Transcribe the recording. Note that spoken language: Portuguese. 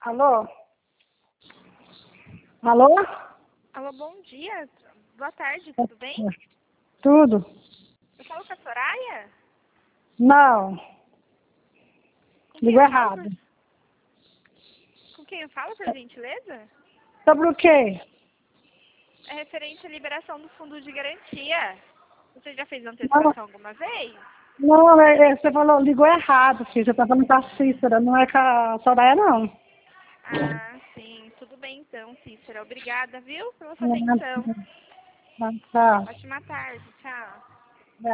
Alô? Alô? Alô, bom dia. Boa tarde, tudo bem? Tudo? Eu falo com a Soraya? Não. Com quem Ligou eu falo, errado. Com quem eu falo, por gentileza? Sobre o quê? É referente à liberação do fundo de garantia. Você já fez Não, antecipação alguma vez? não, você falou, ligou errado, filho. Você tá falando com a Cícera, não é com a Soraya, não. Ah, sim. Tudo bem então, Cícera. Obrigada, viu, pela sua Não, atenção. não, não, tá. Ótima tarde. Tchau.